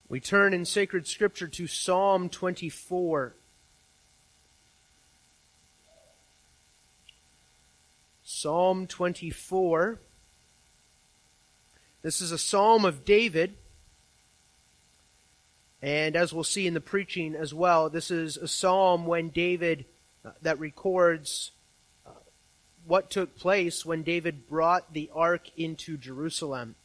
We turn in sacred scripture to Psalm 24. Psalm 24. This is a psalm of David. And as we'll see in the preaching as well, this is a psalm when David, that records what took place when David brought the ark into Jerusalem.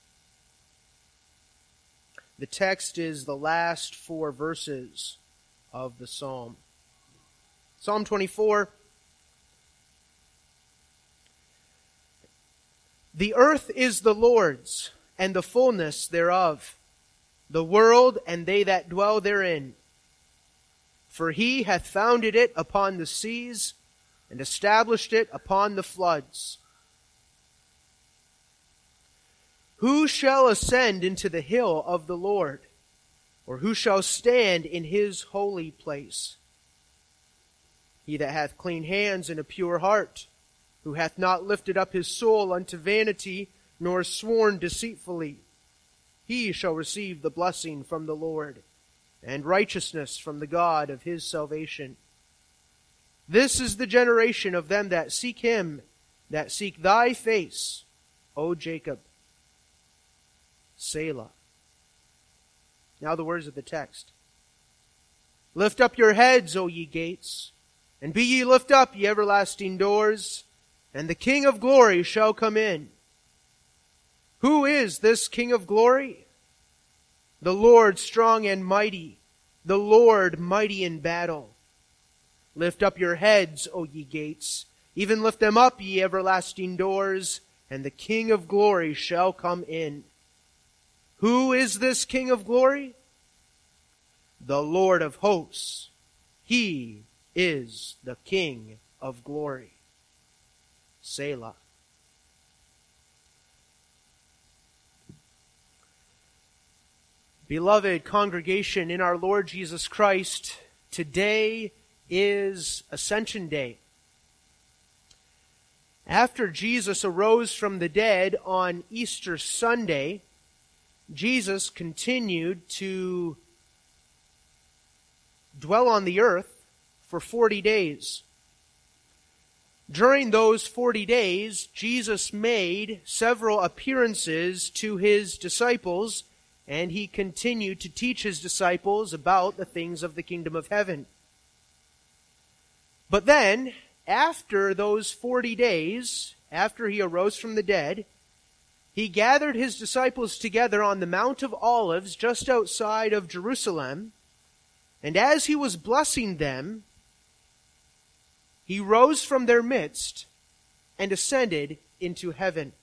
The text is the last 4 verses of the psalm. Psalm 24. The earth is the Lord's, and the fullness thereof, the world and they that dwell therein. For he hath founded it upon the seas, and established it upon the floods. Who shall ascend into the hill of the Lord? Or who shall stand in his holy place? He that hath clean hands and a pure heart, who hath not lifted up his soul unto vanity, nor sworn deceitfully, he shall receive the blessing from the Lord, and righteousness from the God of his salvation. This is the generation of them that seek him, that seek thy face, O Jacob. Selah. Now the words of the text. Lift up your heads, O ye gates, and be ye lift up, ye everlasting doors, and the King of glory shall come in. Who is this King of glory? The Lord strong and mighty, the Lord mighty in battle. Lift up your heads, O ye gates, even lift them up, ye everlasting doors, and the King of glory shall come in. Who is this King of glory? The Lord of hosts. He is the King of glory. Selah. Beloved congregation in our Lord Jesus Christ, today is Ascension Day. After Jesus arose from the dead on Easter Sunday, Jesus continued to dwell on the earth for 40 days. During those 40 days, Jesus made several appearances to his disciples, and he continued to teach his disciples about the things of the kingdom of heaven. But then, after those 40 days, after he arose from the dead, he gathered his disciples together on the Mount of Olives just outside of Jerusalem, and as he was blessing them, he rose from their midst and ascended into heaven.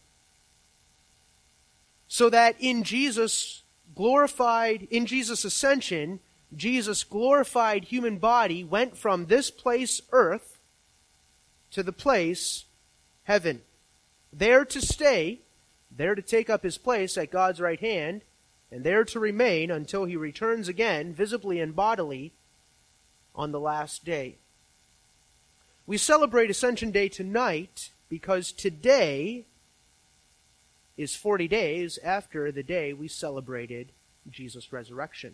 So that in Jesus' ascension, Jesus' glorified human body went from this place, earth, to the place, heaven. There to stay, there to take up his place at God's right hand, and there to remain until he returns again, visibly and bodily, on the last day. We celebrate Ascension Day tonight because today is 40 days after the day we celebrated Jesus' resurrection.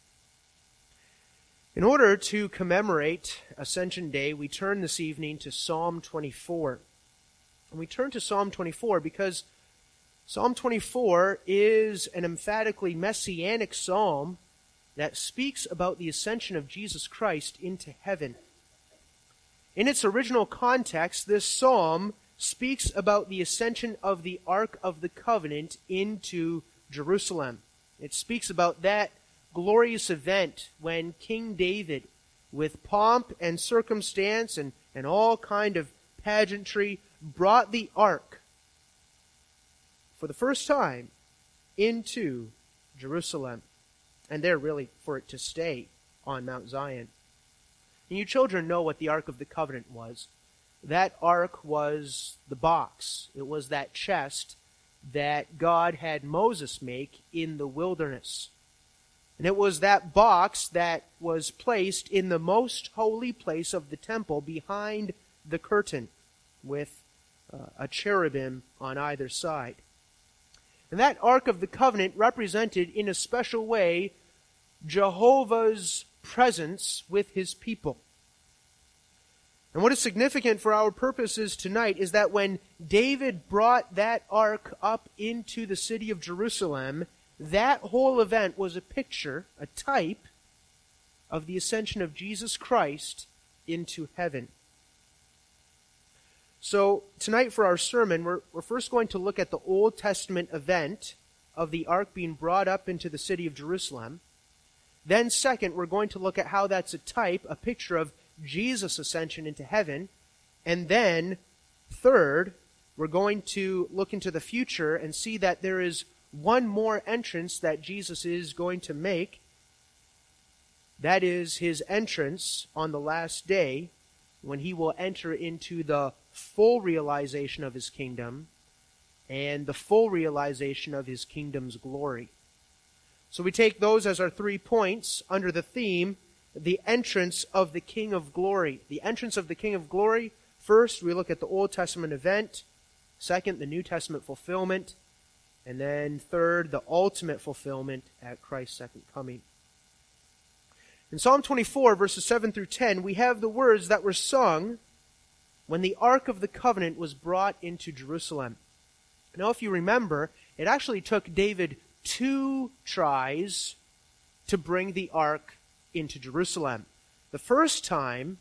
In order to commemorate Ascension Day, we turn this evening to Psalm 24. And we turn to Psalm 24 because Psalm 24 is an emphatically messianic psalm that speaks about the ascension of Jesus Christ into heaven. In its original context, this psalm speaks about the ascension of the Ark of the Covenant into Jerusalem. It speaks about that glorious event when King David, with pomp and circumstance and all kind of pageantry, brought the ark for the first time into Jerusalem, and there really for it to stay on Mount Zion. And you children know what the Ark of the Covenant was. That ark was the box. It was that chest that God had Moses make in the wilderness. And it was that box that was placed in the most holy place of the temple behind the curtain with a cherubim on either side. And that Ark of the Covenant represented in a special way Jehovah's presence with his people. And what is significant for our purposes tonight is that when David brought that ark up into the city of Jerusalem, that whole event was a picture, a type, of the ascension of Jesus Christ into heaven. So tonight for our sermon, we're first going to look at the Old Testament event of the ark being brought up into the city of Jerusalem. Then second, we're going to look at how that's a type, a picture of Jesus' ascension into heaven. And then third, we're going to look into the future and see that there is one more entrance that Jesus is going to make. That is his entrance on the last day, when he will enter into the full realization of his kingdom and the full realization of his kingdom's glory. So we take those as our 3 points under the theme, the entrance of the King of Glory. The entrance of the King of Glory. First, we look at the Old Testament event. Second, the New Testament fulfillment. And then third, the ultimate fulfillment at Christ's second coming. In Psalm 24, verses 7 through 10, we have the words that were sung when the Ark of the Covenant was brought into Jerusalem. Now, if you remember, it actually took David 2 tries to bring the Ark into Jerusalem. The first time,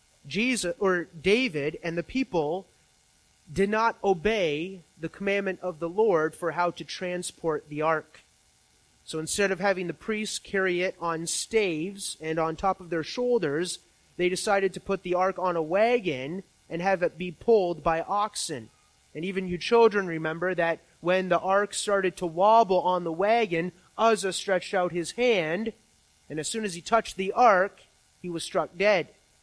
David and the people did not obey the commandment of the Lord for how to transport the ark. So instead of having the priests carry it on staves and on top of their shoulders, they decided to put the ark on a wagon and have it be pulled by oxen. And even you children remember that when the ark started to wobble on the wagon, Uzzah stretched out his hand, and as soon as he touched the ark, he was struck dead.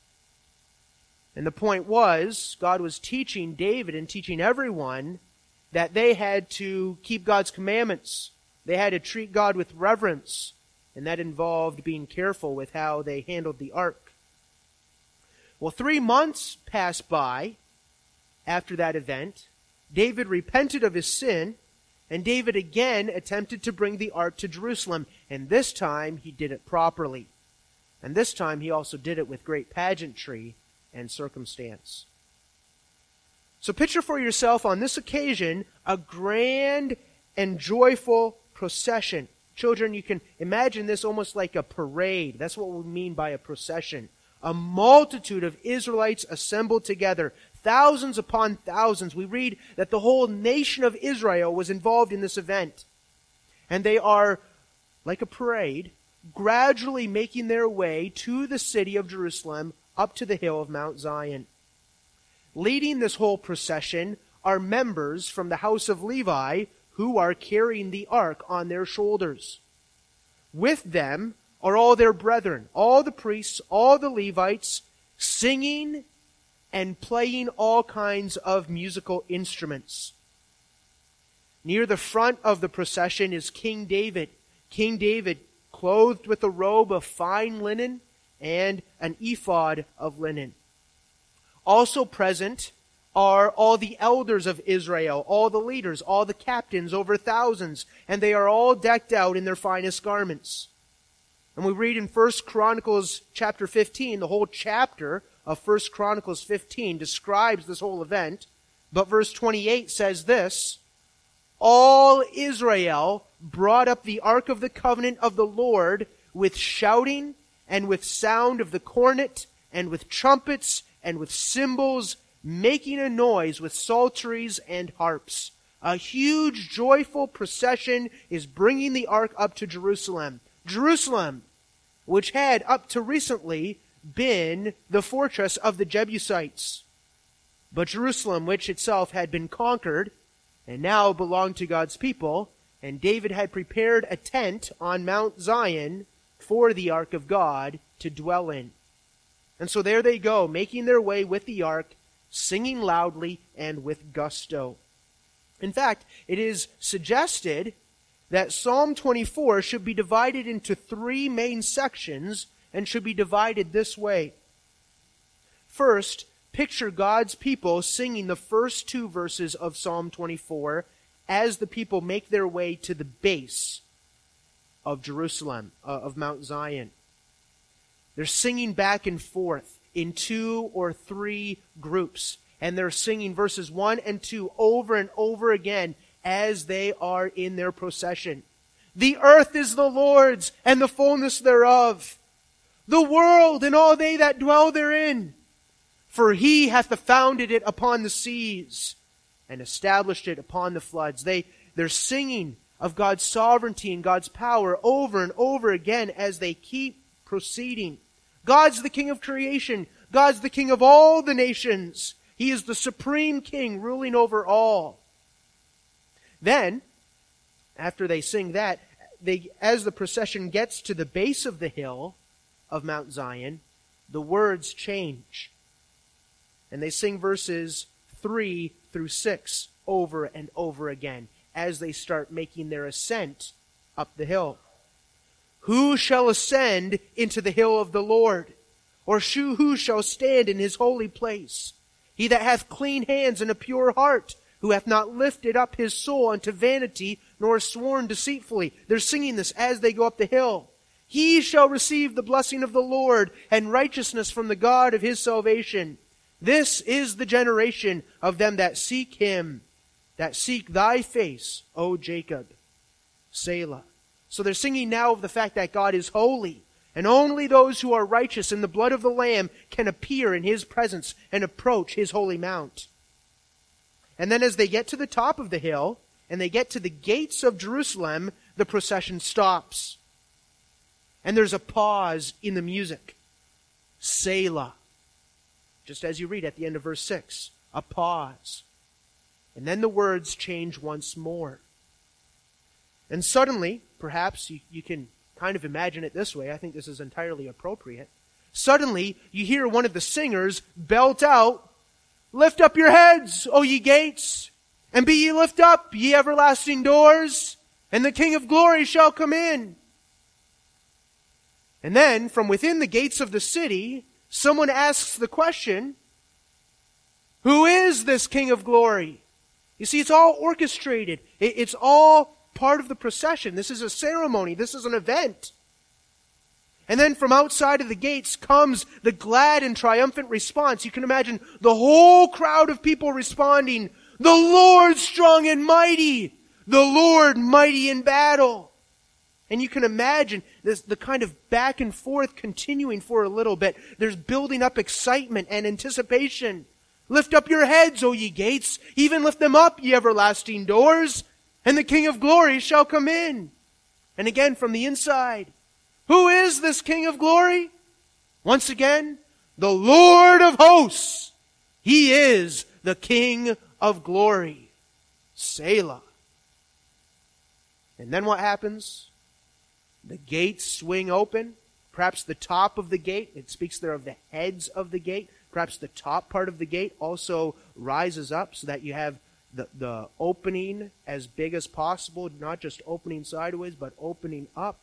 And the point was, God was teaching David and teaching everyone that they had to keep God's commandments. They had to treat God with reverence, and that involved being careful with how they handled the ark. Well, 3 months passed by after that event. David repented of his sin, and David again attempted to bring the ark to Jerusalem, and this time he did it properly. And this time he also did it with great pageantry and circumstance. So picture for yourself on this occasion a grand and joyful procession. Children, you can imagine this almost like a parade. That's what we mean by a procession. A multitude of Israelites assembled together, thousands upon thousands. We read that the whole nation of Israel was involved in this event. And they are, like a parade, gradually making their way to the city of Jerusalem up to the hill of Mount Zion. Leading this whole procession are members from the house of Levi who are carrying the ark on their shoulders. With them are all their brethren, all the priests, all the Levites, singing and playing all kinds of musical instruments. Near the front of the procession is King David. King David, clothed with a robe of fine linen and an ephod of linen. Also present are all the elders of Israel, all the leaders, all the captains, over thousands, and they are all decked out in their finest garments. And we read in 1 Chronicles chapter 15, the whole chapter of 1 Chronicles 15 describes this whole event, but verse 28 says this, all Israel brought up the ark of the covenant of the Lord with shouting and with sound of the cornet and with trumpets and with cymbals, making a noise with psalteries and harps. A huge, joyful procession is bringing the ark up to Jerusalem. Jerusalem, which had up to recently been the fortress of the Jebusites. But Jerusalem, which itself had been conquered and now belonged to God's people, and David had prepared a tent on Mount Zion for the ark of God to dwell in. And so there they go, making their way with the ark, singing loudly and with gusto. In fact, it is suggested that Psalm 24 should be divided into 3 main sections and should be divided this way. First, picture God's people singing the first 2 verses of Psalm 24 as the people make their way to the base of Jerusalem, of Mount Zion. They're singing back and forth in 2 or 3 groups. And they're singing verses 1 and 2 over and over again as they are in their procession. The earth is the Lord's, and the fullness thereof, the world and all they that dwell therein. For he hath founded it upon the seas, and established it upon the floods. They're singing of God's sovereignty and God's power over and over again as they keep proceeding. God's the King of creation. God's the King of all the nations. He is the supreme King ruling over all. Then, after they sing that, as the procession gets to the base of the hill of Mount Zion, the words change. And they sing verses 3 through 6 over and over again as they start making their ascent up the hill. Who shall ascend into the hill of the Lord? Or who shall stand in his holy place? He that hath clean hands and a pure heart, who hath not lifted up his soul unto vanity, nor sworn deceitfully. They're singing this as they go up the hill. He shall receive the blessing of the Lord, and righteousness from the God of his salvation. This is the generation of them that seek him, that seek thy face, O Jacob. Selah. So they're singing now of the fact that God is holy, and only those who are righteous in the blood of the Lamb can appear in his presence and approach his holy mount. And then as they get to the top of the hill, and they get to the gates of Jerusalem, the procession stops. And there's a pause in the music. Selah. Just as you read at the end of verse 6. A pause. And then the words change once more. And suddenly, perhaps you can kind of imagine it this way. I think this is entirely appropriate. Suddenly, you hear one of the singers belt out, "Lift up your heads, O ye gates, and be ye lift up, ye everlasting doors, and the King of glory shall come in." And then, from within the gates of the city, someone asks the question, who is this King of glory? You see, it's all orchestrated. It's all part of the procession. This is a ceremony. This is an event. And then from outside of the gates comes the glad and triumphant response. You can imagine the whole crowd of people responding, "The Lord strong and mighty, the Lord mighty in battle." And you can imagine the kind of back and forth continuing for a little bit. There's building up excitement and anticipation. "Lift up your heads, O ye gates, even lift them up, ye everlasting doors, and the King of glory shall come in." And again from the inside, who is this King of glory? Once again, the Lord of hosts. He is the King of glory. Selah. And then what happens? The gates swing open. Perhaps the top of the gate, it speaks there of the heads of the gate. Perhaps the top part of the gate also rises up so that you have the opening as big as possible, not just opening sideways, but opening up.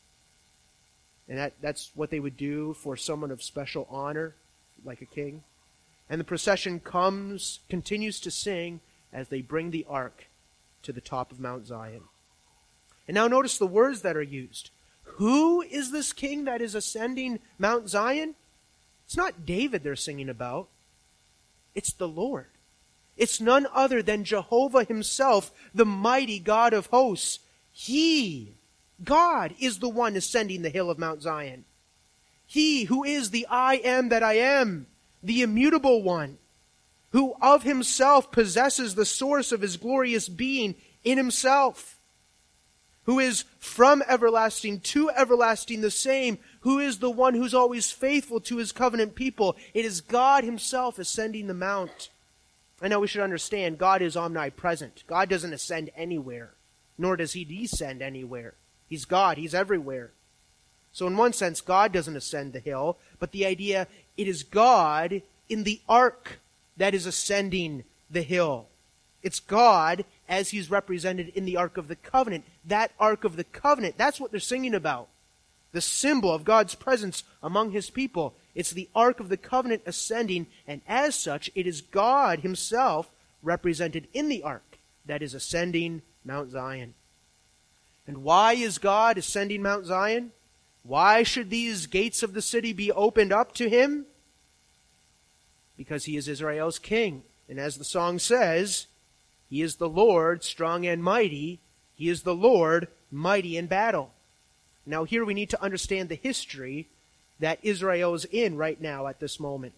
And that's what they would do for someone of special honor, like a king. And the procession continues to sing as they bring the ark to the top of Mount Zion. And now notice the words that are used. Who is this king that is ascending Mount Zion? It's not David they're singing about. It's the Lord. It's none other than Jehovah himself, the mighty God of hosts. He, God, is the one ascending the hill of Mount Zion. He who is the I am that I am, the immutable one, who of himself possesses the source of his glorious being in himself, who is from everlasting to everlasting the same, who is the one who's always faithful to his covenant people. It is God himself ascending the mount. I know we should understand God is omnipresent. God doesn't ascend anywhere, nor does he descend anywhere. He's God. He's everywhere. So in one sense, God doesn't ascend the hill, but the idea, it is God in the ark that is ascending the hill. It's God as he's represented in the Ark of the Covenant. That Ark of the Covenant, that's what they're singing about. The symbol of God's presence among his people. It's the Ark of the Covenant ascending, and as such, it is God himself represented in the Ark. that is ascending Mount Zion. And why is God ascending Mount Zion? Why should these gates of the city be opened up to him? Because he is Israel's king. And as the song says, he is the Lord, strong and mighty. He is the Lord, mighty in battle. Now here we need to understand the history that Israel is in right now at this moment.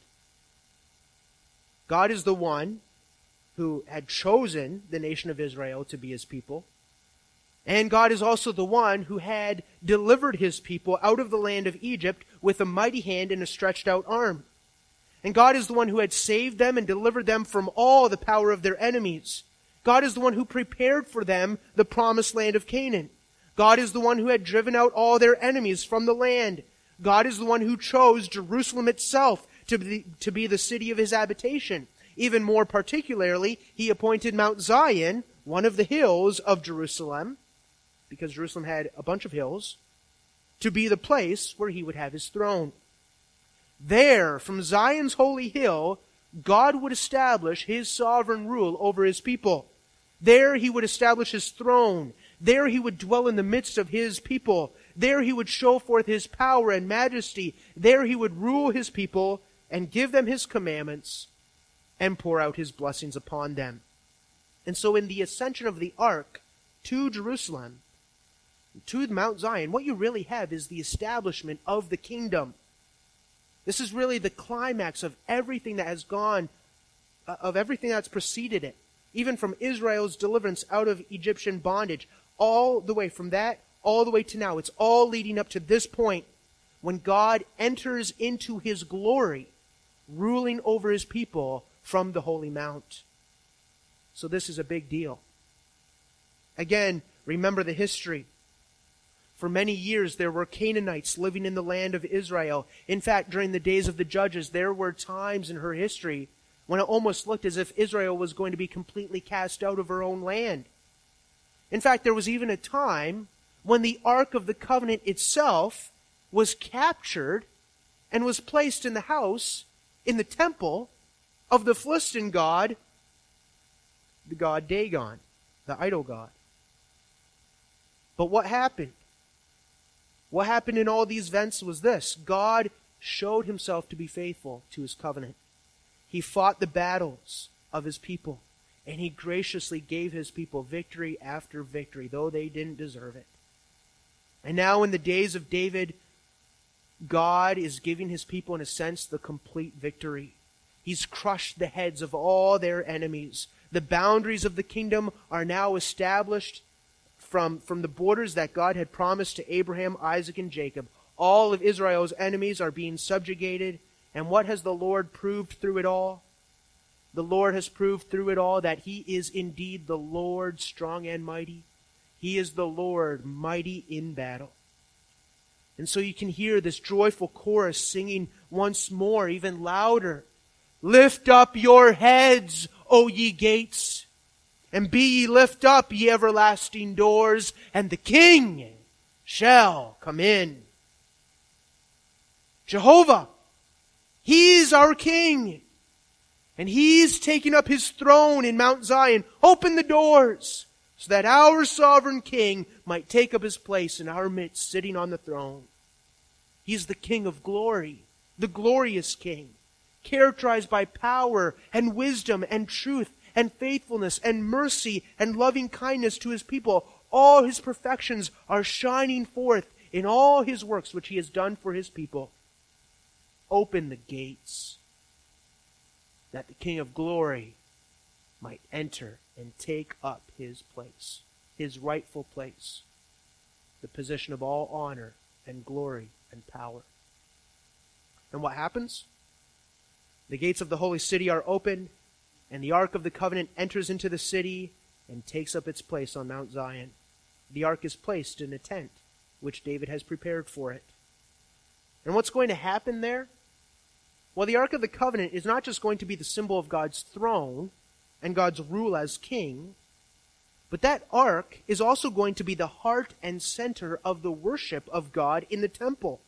God is the one who had chosen the nation of Israel to be his people. And God is also the one who had delivered his people out of the land of Egypt with a mighty hand and a stretched out arm. And God is the one who had saved them and delivered them from all the power of their enemies. God is the one who prepared for them the promised land of Canaan. God is the one who had driven out all their enemies from the land. God is the one who chose Jerusalem itself to be the city of his habitation. Even more particularly, he appointed Mount Zion, one of the hills of Jerusalem, because Jerusalem had a bunch of hills, to be the place where he would have his throne. There, from Zion's holy hill, God would establish his sovereign rule over his people. There he would establish his throne. There he would dwell in the midst of his people. There he would show forth his power and majesty. There he would rule his people and give them his commandments and pour out his blessings upon them. And so in the ascension of the ark to Jerusalem, to Mount Zion, what you really have is the establishment of the kingdom. This is really the climax of everything that has gone, of everything that's preceded it. Even from Israel's deliverance out of Egyptian bondage, all the way from that, all the way to now. It's all leading up to this point when God enters into his glory, ruling over his people from the Holy Mount. So this is a big deal. Again, remember the history. For many years there were Canaanites living in the land of Israel. In fact, during the days of the judges, there were times in her history when it almost looked as if Israel was going to be completely cast out of her own land. In fact, there was even a time when the Ark of the Covenant itself was captured and was placed in the house, in the temple of the Philistine god, the god Dagon, the idol god. But what happened? What happened in all these events was this: God showed himself to be faithful to his covenant. He fought the battles of his people, and he graciously gave his people victory after victory, though they didn't deserve it. And now in the days of David, God is giving his people, in a sense, the complete victory. He's crushed the heads of all their enemies. The boundaries of the kingdom are now established from the borders that God had promised to Abraham, Isaac, and Jacob. All of Israel's enemies are being subjugated. And what has the Lord proved through it all? The Lord has proved through it all that he is indeed the Lord, strong and mighty. He is the Lord, mighty in battle. And so you can hear this joyful chorus singing once more, even louder. Lift up your heads, O ye gates, and be ye lift up, ye everlasting doors, and the King shall come in. Jehovah, he's our King. And he's taking up his throne in Mount Zion. Open the doors so that our sovereign King might take up his place in our midst, sitting on the throne. He's the King of glory, the glorious King, characterized by power and wisdom and truth and faithfulness and mercy and loving kindness to his people. All his perfections are shining forth in all his works which he has done for his people. Open the gates that the King of glory might enter and take up his place, his rightful place, the position of all honor and glory and power. And what happens? The gates of the holy city are opened, and the Ark of the Covenant enters into the city and takes up its place on Mount Zion. The Ark is placed in a tent, which David has prepared for it. And what's going to happen there? Well, the Ark of the Covenant is not just going to be the symbol of God's throne and God's rule as king, but that Ark is also going to be the heart and center of the worship of God in the temple.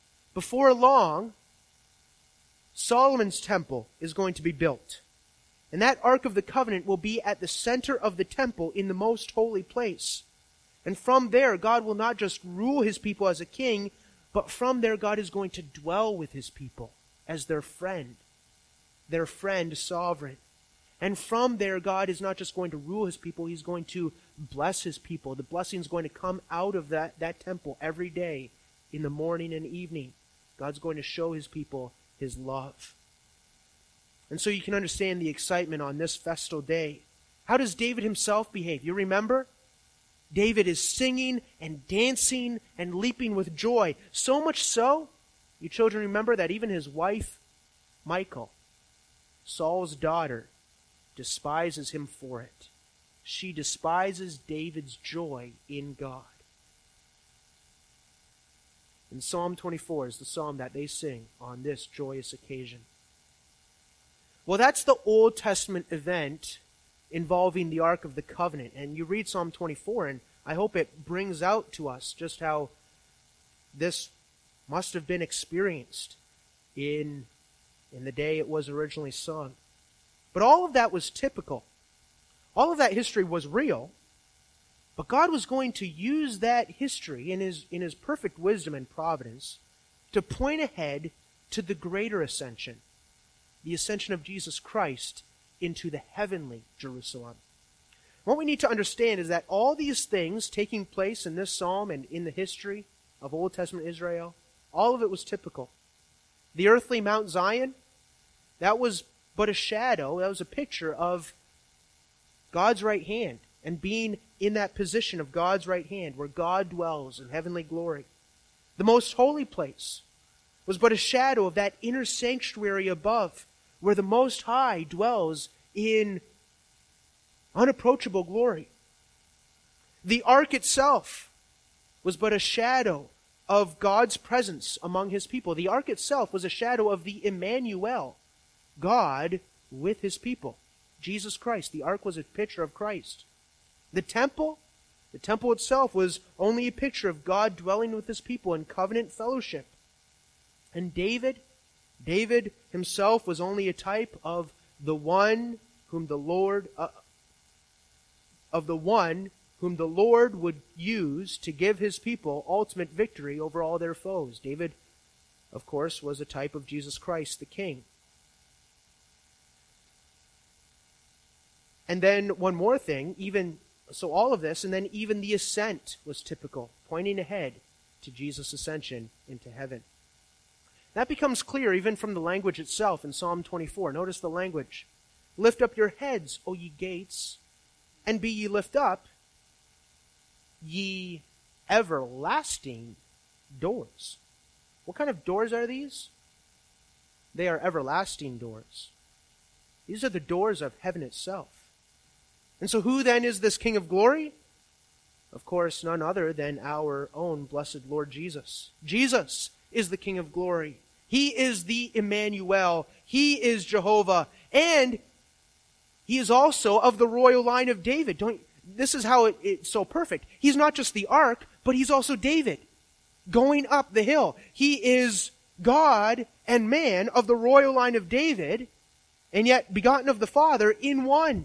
Before long, Solomon's temple is going to be built. And that Ark of the Covenant will be at the center of the temple in the most holy place. And from there, God will not just rule his people as a king, but from there, God is going to dwell with his people as their friend sovereign. And from there, God is not just going to rule his people, he's going to bless his people. The blessing is going to come out of that temple every day in the morning and evening. God's going to show his people his love. And so you can understand the excitement on this festal day. How does David himself behave? You remember? David is singing and dancing and leaping with joy. So much so, you children remember that even his wife, Michal, Saul's daughter, despises him for it. She despises David's joy in God. And Psalm 24 is the psalm that they sing on this joyous occasion. Well, that's the Old Testament event involving the Ark of the Covenant. And you read Psalm 24, and I hope it brings out to us just how this must have been experienced in the day it was originally sung. But all of that was typical. All of that history was real. But God was going to use that history in his perfect wisdom and providence to point ahead to the greater ascension, the ascension of Jesus Christ into the heavenly Jerusalem. What we need to understand is that all these things taking place in this psalm and in the history of Old Testament Israel, all of it was typical. The earthly Mount Zion, that was but a shadow, that was a picture of God's right hand and being in that position of God's right hand where God dwells in heavenly glory. The most holy place was but a shadow of that inner sanctuary above where the Most High dwells in unapproachable glory. The ark itself was but a shadow of God's presence among his people. The ark itself was a shadow of the Emmanuel, God with his people, Jesus Christ. The ark was a picture of Christ. The temple itself was only a picture of God dwelling with his people in covenant fellowship. And David himself was only a type of the one whom the Lord would use to give his people ultimate victory over all their foes. David, of course, was a type of Jesus Christ, the King. And then one more thing, so all of this, and then even the ascent was typical, pointing ahead to Jesus' ascension into heaven. That becomes clear even from the language itself in Psalm 24. Notice the language. Lift up your heads, O ye gates, and be ye lift up, ye everlasting doors. What kind of doors are these? They are everlasting doors. These are the doors of heaven itself. And so who then is this King of glory? Of course, none other than our own blessed Lord Jesus. Jesus is the King of glory. He is the Emmanuel. He is Jehovah. And he is also of the royal line of David. This is how it's so perfect. He's not just the ark, but he's also David, going up the hill. He is God and man of the royal line of David, and yet begotten of the Father in one.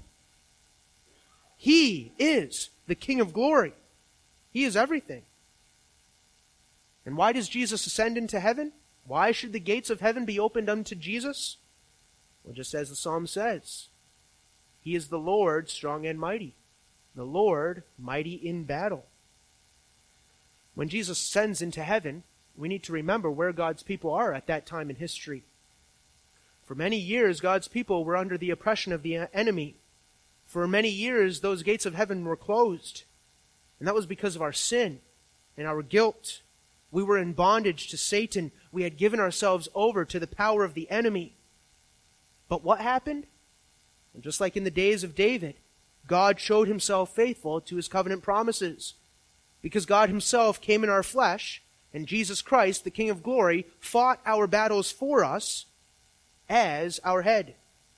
He is the King of glory. He is everything. And why does Jesus ascend into heaven? Why should the gates of heaven be opened unto Jesus? Well, just as the psalm says, he is the Lord strong and mighty, the Lord mighty in battle. When Jesus ascends into heaven, we need to remember where God's people are at that time in history. For many years, God's people were under the oppression of the enemy. For many years, those gates of heaven were closed. And that was because of our sin and our guilt. We were in bondage to Satan. We had given ourselves over to the power of the enemy. But what happened? And just like in the days of David, God showed himself faithful to his covenant promises. Because God himself came in our flesh, and Jesus Christ, the King of glory, fought our battles for us as our head.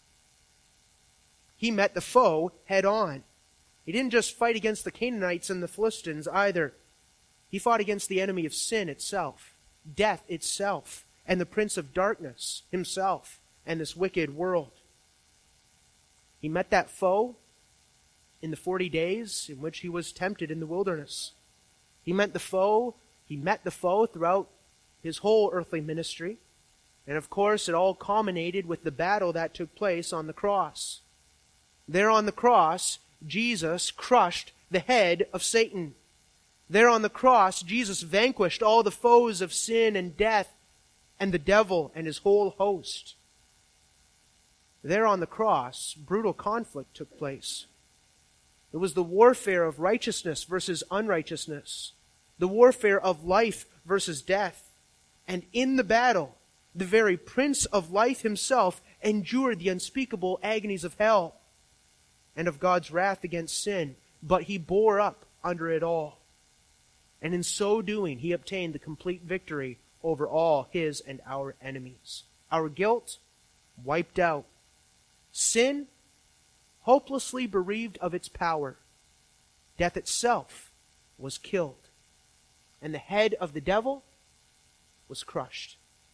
He met the foe head on. He didn't just fight against the Canaanites and the Philistines either. He fought against the enemy of sin itself, death itself, and the prince of darkness himself, and this wicked world. He met that foe in the 40 days in which he was tempted in the wilderness. He met the foe throughout his whole earthly ministry. And of course, it all culminated with the battle that took place on the cross. There on the cross, Jesus crushed the head of Satan. There on the cross, Jesus vanquished all the foes of sin and death and the devil and his whole host. There on the cross, brutal conflict took place. It was the warfare of righteousness versus unrighteousness, the warfare of life versus death. And in the battle, the very Prince of Life himself endured the unspeakable agonies of hell and of God's wrath against sin, but he bore up under it all. And in so doing, he obtained the complete victory over all his and our enemies. Our guilt wiped out. Sin hopelessly bereaved of its power. Death itself was killed. And the head of the devil was crushed.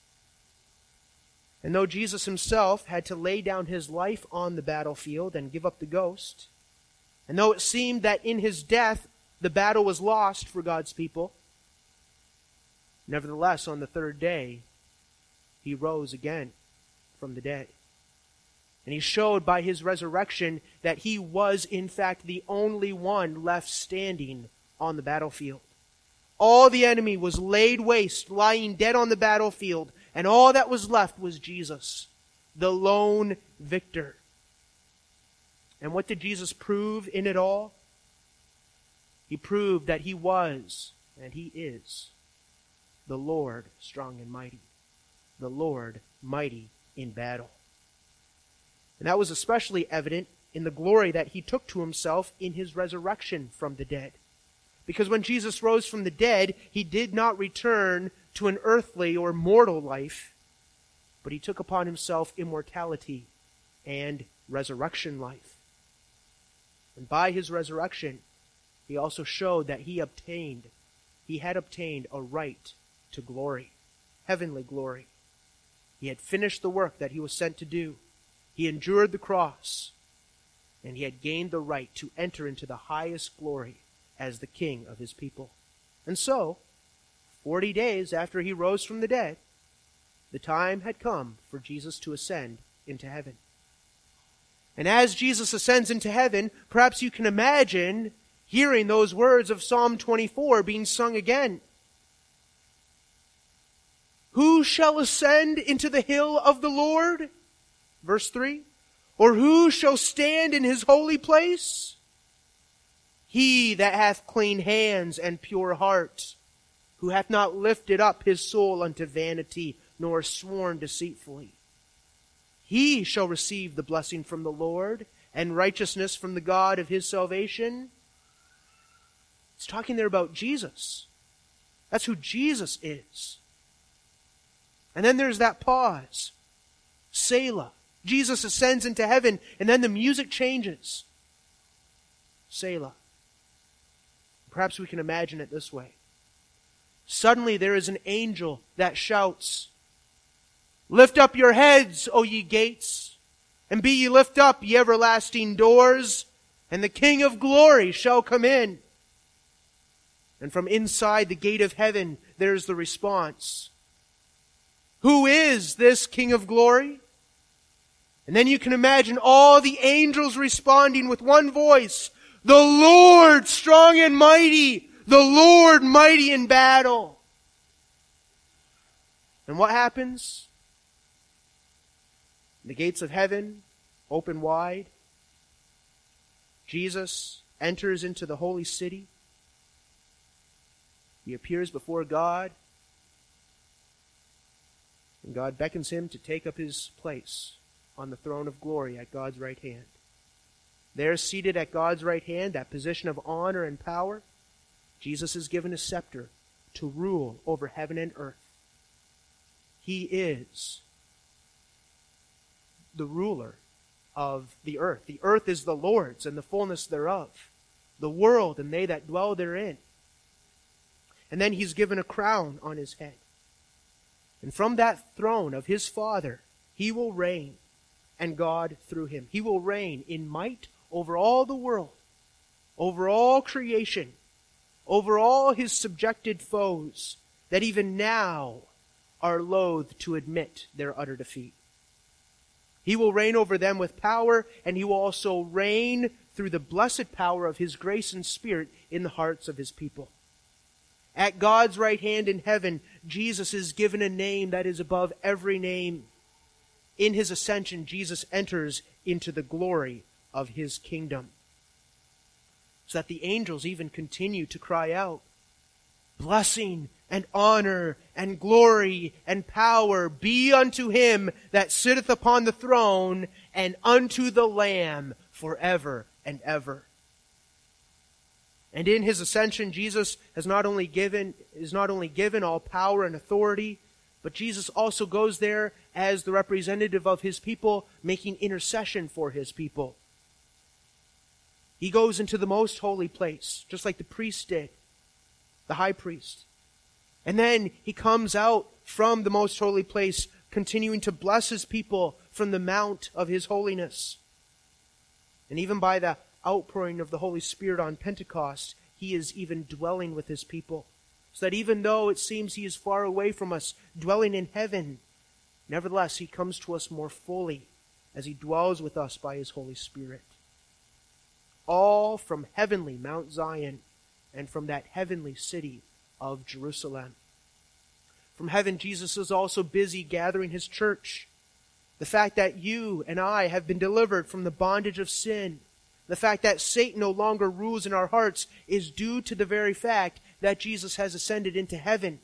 And though Jesus himself had to lay down his life on the battlefield and give up the ghost, and though it seemed that in his death the battle was lost for God's people, nevertheless, on the third day, he rose again from the dead. And he showed by his resurrection that he was, in fact, the only one left standing on the battlefield. All the enemy was laid waste, lying dead on the battlefield, and all that was left was Jesus, the lone victor. And what did Jesus prove in it all? He proved that he was, and he is, the Lord strong and mighty, the Lord mighty in battle. And that was especially evident in the glory that he took to himself in his resurrection from the dead. Because when Jesus rose from the dead, he did not return to an earthly or mortal life, but he took upon himself immortality and resurrection life. And by his resurrection, he also showed that he had obtained a right to glory, heavenly glory. He had finished the work that he was sent to do. He endured the cross, and he had gained the right to enter into the highest glory as the king of his people. And so, 40 days after he rose from the dead, the time had come for Jesus to ascend into heaven. And as Jesus ascends into heaven, perhaps you can imagine hearing those words of Psalm 24 being sung again. Who shall ascend into the hill of the Lord? Verse 3. Or who shall stand in his holy place? He that hath clean hands and pure heart, who hath not lifted up his soul unto vanity, nor sworn deceitfully. He shall receive the blessing from the Lord, and righteousness from the God of his salvation. It's talking there about Jesus. That's who Jesus is. And then there's that pause. Selah. Jesus ascends into heaven, and then the music changes. Selah. Perhaps we can imagine it this way. Suddenly there is an angel that shouts, Lift up your heads, O ye gates, and be ye lift up, ye everlasting doors, and the King of glory shall come in. And from inside the gate of heaven, there's the response. Who is this King of glory? And then you can imagine all the angels responding with one voice, The Lord strong and mighty, the Lord mighty in battle. And what happens? The gates of heaven open wide. Jesus enters into the holy city. He appears before God. And God beckons him to take up his place on the throne of glory at God's right hand. There, seated at God's right hand, that position of honor and power, Jesus is given a scepter to rule over heaven and earth. He is the ruler of the earth. The earth is the Lord's and the fullness thereof, the world and they that dwell therein. And then he's given a crown on his head. And from that throne of his Father, he will reign. and God through him. He will reign in might over all the world, over all creation, over all his subjected foes that even now are loath to admit their utter defeat. He will reign over them with power, and he will also reign through the blessed power of his grace and Spirit in the hearts of his people. At God's right hand in heaven, Jesus is given a name that is above every name. In his ascension, Jesus enters into the glory of his kingdom, so that the angels even continue to cry out, "Blessing and honor and glory and power be unto him that sitteth upon the throne and unto the Lamb forever and ever." And in his ascension, Jesus is not only given all power and authority, but Jesus also goes there as the representative of his people, making intercession for his people. He goes into the most holy place, just like the priest did, the high priest. And then he comes out from the most holy place, continuing to bless his people from the mount of his holiness. And even by the outpouring of the Holy Spirit on Pentecost, he is even dwelling with his people. So that even though it seems he is far away from us, dwelling in heaven, nevertheless he comes to us more fully as he dwells with us by his Holy Spirit. All from heavenly Mount Zion and from that heavenly city of Jerusalem. From heaven, Jesus is also busy gathering his church. The fact that you and I have been delivered from the bondage of sin, the fact that Satan no longer rules in our hearts, is due to the very fact that Jesus has ascended into heaven.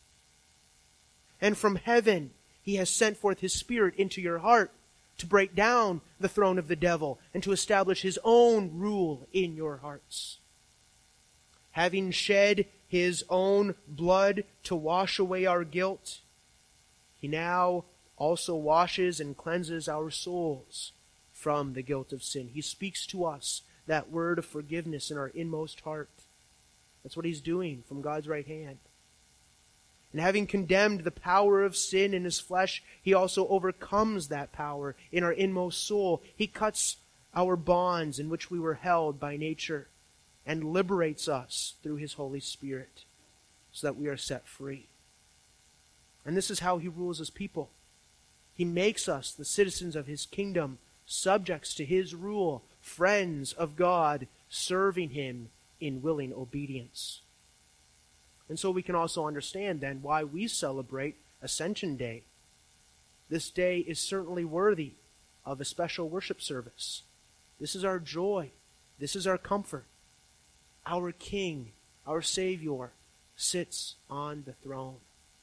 And from heaven, he has sent forth his Spirit into your heart to break down the throne of the devil and to establish his own rule in your hearts. Having shed his own blood to wash away our guilt, he now also washes and cleanses our souls from the guilt of sin. He speaks to us that word of forgiveness in our inmost heart. That's what he's doing from God's right hand. And having condemned the power of sin in his flesh, he also overcomes that power in our inmost soul. He cuts our bonds in which we were held by nature and liberates us through his Holy Spirit so that we are set free. And this is how he rules his people. He makes us the citizens of his kingdom, subjects to his rule, friends of God, serving him in willing obedience. And so we can also understand then why we celebrate Ascension Day. This day is certainly worthy of a special worship service. This is our joy. This is our comfort. Our King, our Savior, sits on the throne.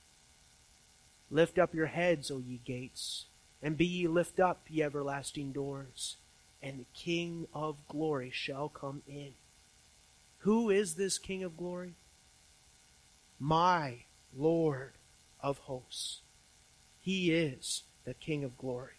Lift up your heads, O ye gates, and be ye lift up, ye everlasting doors, and the King of glory shall come in. Who is this King of glory? My Lord of hosts. He is the King of glory.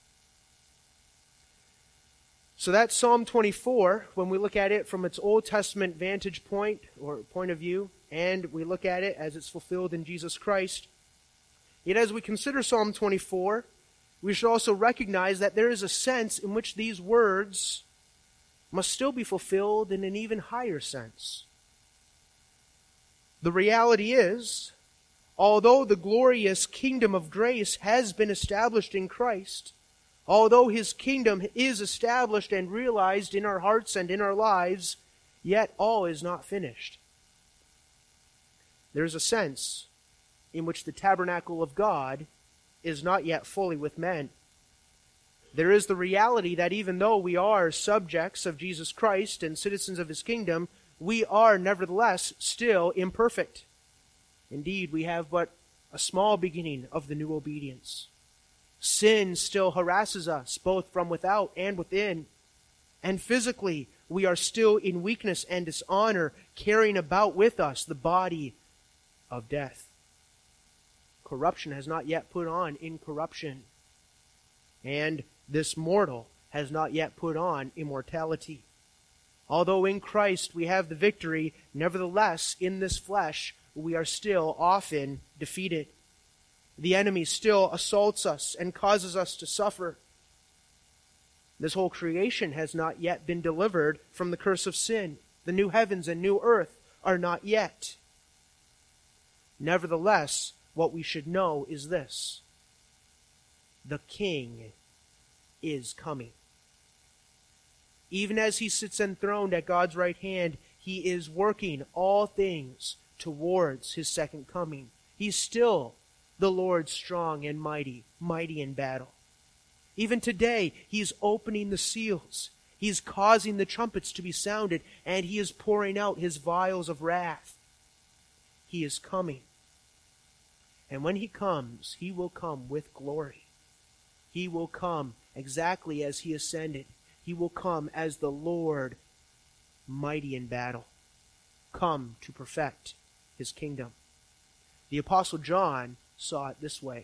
So that's Psalm 24, when we look at it from its Old Testament vantage point or point of view, and we look at it as it's fulfilled in Jesus Christ. Yet as we consider Psalm 24, we should also recognize that there is a sense in which these words must still be fulfilled in an even higher sense. The reality is, although the glorious kingdom of grace has been established in Christ, although his kingdom is established and realized in our hearts and in our lives, yet all is not finished. There is a sense in which the tabernacle of God is not yet fully with men. There is the reality that even though we are subjects of Jesus Christ and citizens of his kingdom, we are nevertheless still imperfect. Indeed, we have but a small beginning of the new obedience. Sin still harasses us, both from without and within. And physically, we are still in weakness and dishonor, carrying about with us the body of death. Corruption has not yet put on incorruption, and this mortal has not yet put on immortality. Although in Christ we have the victory, nevertheless, in this flesh, we are still often defeated. The enemy still assaults us and causes us to suffer. This whole creation has not yet been delivered from the curse of sin. The new heavens and new earth are not yet. Nevertheless, what we should know is this: the King is coming. Even as he sits enthroned at God's right hand, he is working all things towards his second coming. He's still the Lord strong and mighty, mighty in battle. Even today, he's opening the seals. He's causing the trumpets to be sounded, and he is pouring out his vials of wrath. He is coming. And when he comes, he will come with glory. He will come exactly as he ascended. He will come as the Lord, mighty in battle, come to perfect his kingdom. The Apostle John saw it this way.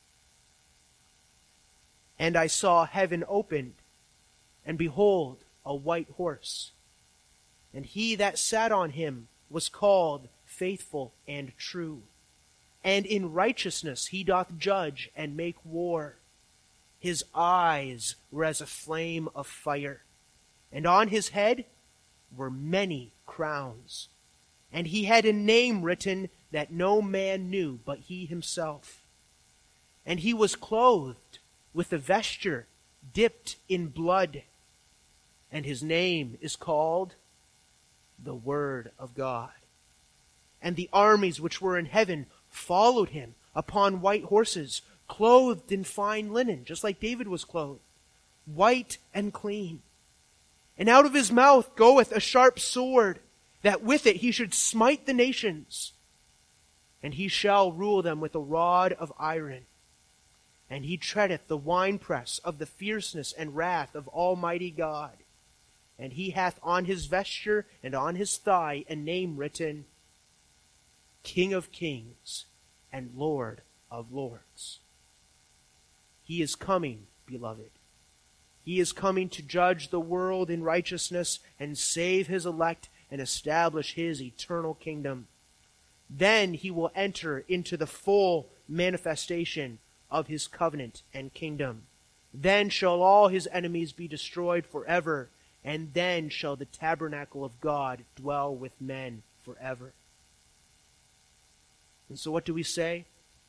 And I saw heaven opened, and behold, a white horse. And he that sat on him was called Faithful and True. And in righteousness he doth judge and make war. His eyes were as a flame of fire, and on his head were many crowns. And he had a name written that no man knew but he himself. And he was clothed with a vesture dipped in blood, and his name is called the Word of God. And the armies which were in heaven followed him upon white horses, clothed in fine linen, just like David was clothed, white and clean. And out of his mouth goeth a sharp sword, that with it he should smite the nations. And he shall rule them with a rod of iron. And he treadeth the winepress of the fierceness and wrath of Almighty God. And he hath on his vesture and on his thigh a name written, King of Kings and Lord of Lords. He is coming, beloved. He is coming to judge the world in righteousness and save his elect and establish his eternal kingdom. Then he will enter into the full manifestation of his covenant and kingdom. Then shall all his enemies be destroyed forever, and then shall the tabernacle of God dwell with men forever. And so what do we say?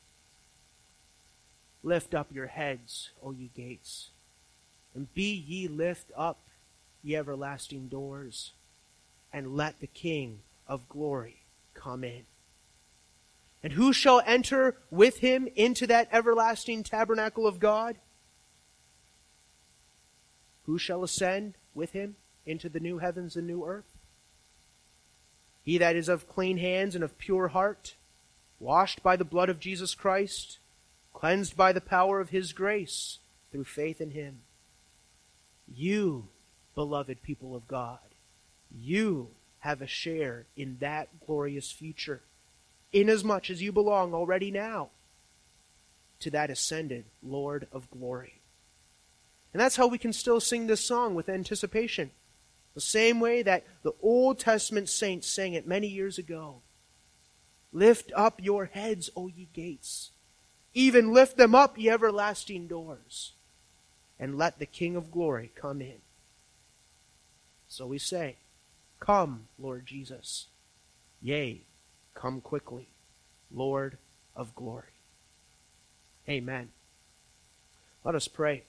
Lift up your heads, O ye gates, and be ye lift up, ye everlasting doors, and let the King of glory come in. And who shall enter with him into that everlasting tabernacle of God? Who shall ascend with him into the new heavens and new earth? He that is of clean hands and of pure heart, washed by the blood of Jesus Christ, cleansed by the power of his grace through faith in him. You, beloved people of God, you have a share in that glorious future, inasmuch as you belong already now to that ascended Lord of glory. And that's how we can still sing this song with anticipation. The same way that the Old Testament saints sang it many years ago. Lift up your heads, O ye gates. Even lift them up, ye everlasting doors. And let the King of glory come in. So we say, Come, Lord Jesus. Yea, come quickly, Lord of glory. Amen. Let us pray.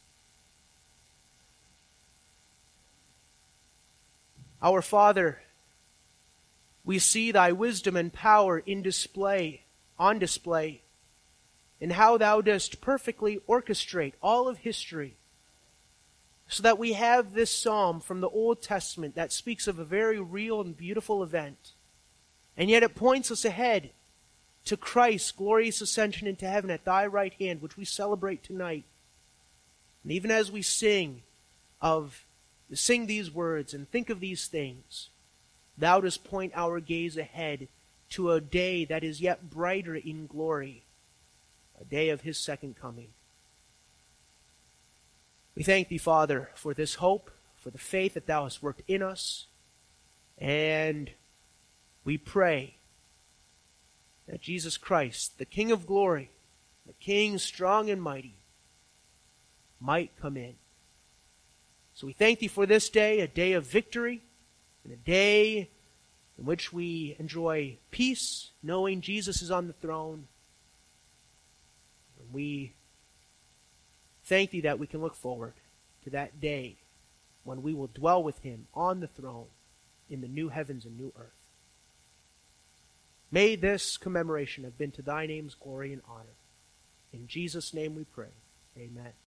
Our Father, we see thy wisdom and power on display, in how thou dost perfectly orchestrate all of history, so that we have this psalm from the Old Testament that speaks of a very real and beautiful event. And yet it points us ahead to Christ's glorious ascension into heaven at thy right hand, which we celebrate tonight. And even as we sing these words and think of these things, thou dost point our gaze ahead to a day that is yet brighter in glory, a day of his second coming. We thank thee, Father, for this hope, for the faith that thou hast worked in us, and we pray that Jesus Christ, the King of glory, the King strong and mighty, might come in. So we thank thee for this day, a day of victory, and a day in which we enjoy peace, knowing Jesus is on the throne. And we thank thee that we can look forward to that day when we will dwell with him on the throne in the new heavens and new earth. May this commemoration have been to thy name's glory and honor. In Jesus' name we pray. Amen.